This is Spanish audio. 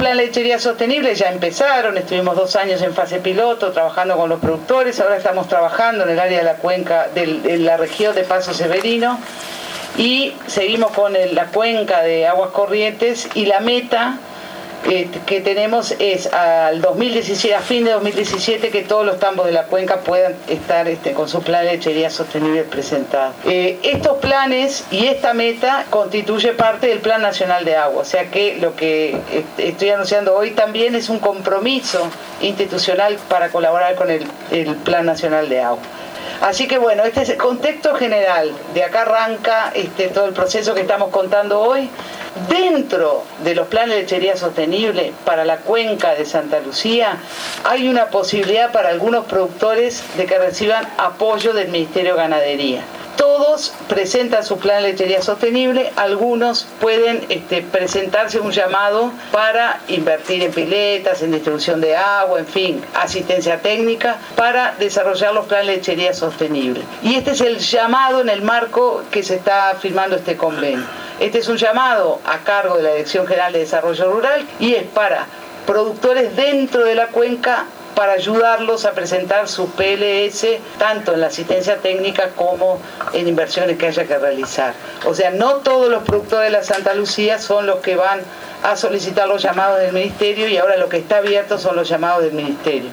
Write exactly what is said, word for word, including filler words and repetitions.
plan de lechería sostenible ya empezaron, estuvimos dos años en fase piloto trabajando con los productores, ahora estamos trabajando en el área de la cuenca, de, de la región de Paso Severino, y seguimos con el, la cuenca de Aguas Corrientes, y la meta eh, que tenemos es al dos mil diecisiete, a fin de dos mil diecisiete, que todos los tambos de la cuenca puedan estar este, con su plan de lechería sostenible presentado. Eh, estos planes y esta meta constituye parte del Plan Nacional de Agua, o sea que lo que estoy anunciando hoy también es un compromiso institucional para colaborar con el, el Plan Nacional de Agua. Así que bueno, este es el contexto general. De acá arranca este, todo el proceso que estamos contando hoy. Dentro de los planes de lechería sostenible para la cuenca de Santa Lucía hay una posibilidad para algunos productores de que reciban apoyo del Ministerio de Ganadería. Todos presentan su plan de lechería sostenible, algunos pueden este, presentarse un llamado para invertir en piletas, en distribución de agua, en fin, asistencia técnica para desarrollar los planes de lechería sostenible. Y este es el llamado en el marco que se está firmando este convenio. Este es un llamado a cargo de la Dirección General de Desarrollo Rural y es para productores dentro de la cuenca, para ayudarlos a presentar su P L S, tanto en la asistencia técnica como en inversiones que haya que realizar. O sea, no todos los productores de la Santa Lucía son los que van a solicitar los llamados del Ministerio, y ahora lo que está abierto son los llamados del Ministerio.